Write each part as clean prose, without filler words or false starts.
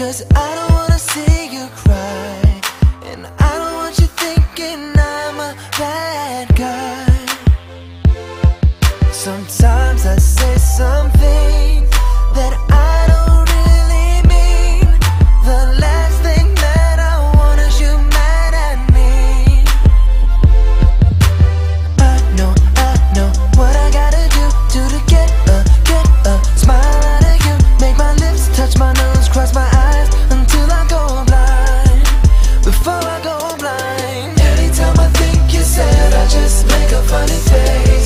'cause I don't wanna see you cry, and I don't want you thinking I'm a bad guy. Sometimes I say something that I don't really mean. The last thing that I want is you mad at me. I know what I gotta do to get a smile out of you. Make my lips touch my nose, cross my eyes until I go blind. Before I go blind, anytime I think you're sad, I just make a funny face.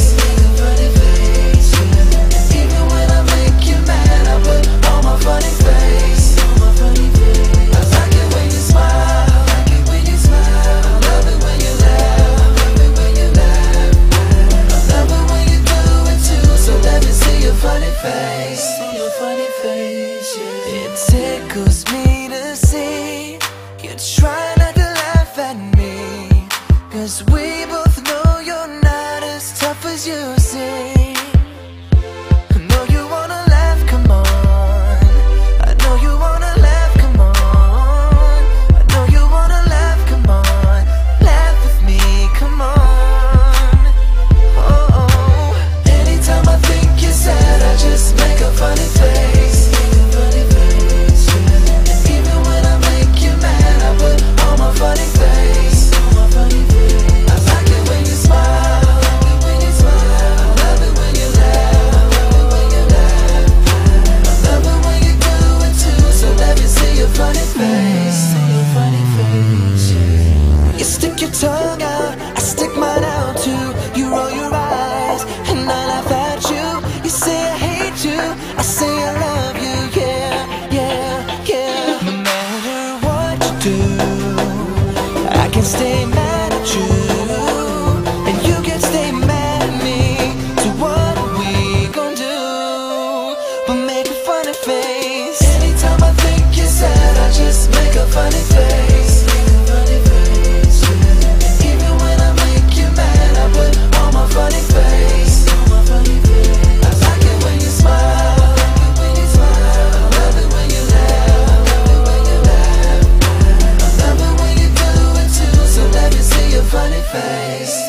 Even when I make you mad, I put on my funny face. I like it when you smile, I love it when you laugh, I love it when you do it too. So let me see your funny face. It tickles me to see you try not to laugh at me, 'cause we both know you're not as tough as you seem. I know you wanna laugh, come on. I know you wanna laugh, come on. I know you wanna laugh, come on. Laugh with me, come on. Oh, anytime I think you're sad, I just make a funny face. Even when I make you mad, I put on my funny face. I like it when you smile, I love it when you laugh, I love it when you do it too. So let me see your funny face. You stick your tongue out, I stick mine out too. You roll your eyes and I laugh at you. You say I hate you, I say I love you. Yeah. No matter what you do, I can stay mad at you, and you can stay mad at me. So what are we gon' do but make a funny face? Anytime I think you're sad, I just make a funny face. Even when I make you mad, I put on my funny face. I like it when you smile, I love it when you laugh, I love it when you do it too. So let me see your funny face.